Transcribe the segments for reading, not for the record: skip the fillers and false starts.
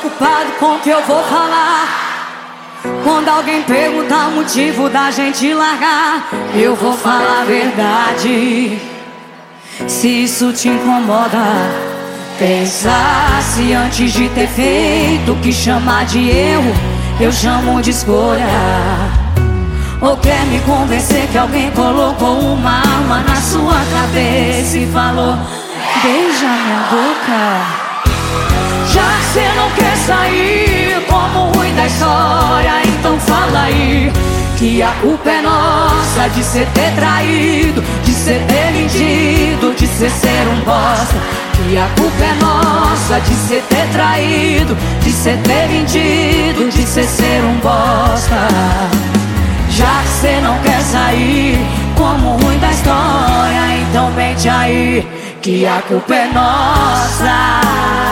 preocupado com o que eu vou falar. Quando alguém perguntar o motivo da gente largar, eu vou falar a verdade. Se isso te incomoda, pensasse antes de ter feito. O que chamar de erro, eu chamo de escolha. Ou quer me convencer que alguém colocou uma arma na sua cabeça e falou: beija minha boca. Já que cê não quer sair como o ruim da história, então fala aí que a culpa é nossa de cê ter traído, de cê ter mentido, de cê ser um bosta. Que a culpa é nossa de cê ter traído, de cê ter mentido, de cê ser um bosta. Já que cê não quer sair como o ruim da história, então mente aí que a culpa é nossa.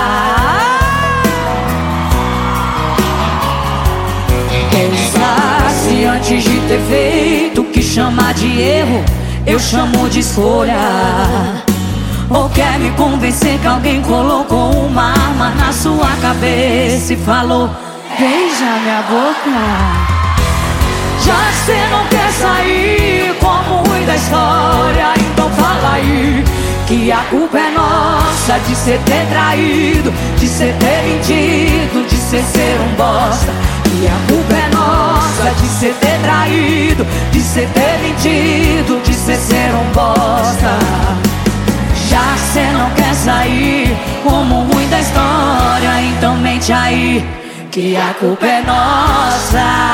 Pensasse antes de ter feito. O que chamar de erro, eu chamo de escolha. Ou quer me convencer que alguém colocou uma arma na sua cabeça e falou: beija minha boca. Já que cê não quer sair como o ruim da história, então fala aí que a culpa é nossa de cê ter traído, de cê ter mentido, de cê ser um bosta. Que a culpa é nossa de cê ter traído, de cê ter mentido, de cê ser um bosta. Já que cê não quer sair como o ruim da história, então mente aí que a culpa é nossa.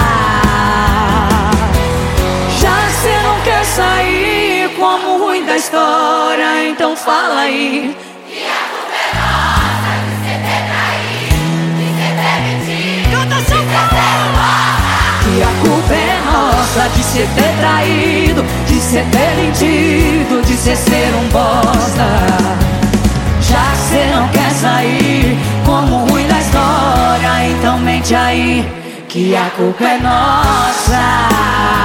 Quer sair como o ruim da história, então fala aí que a culpa é nossa de cê ter traído, de cê ter mentido, canta São Paulo. Que a culpa é nossa de cê ter traído, de cê ter mentido, de cê ser um bosta. Já que cê não quer sair como o ruim da história, então mente aí que a culpa é nossa.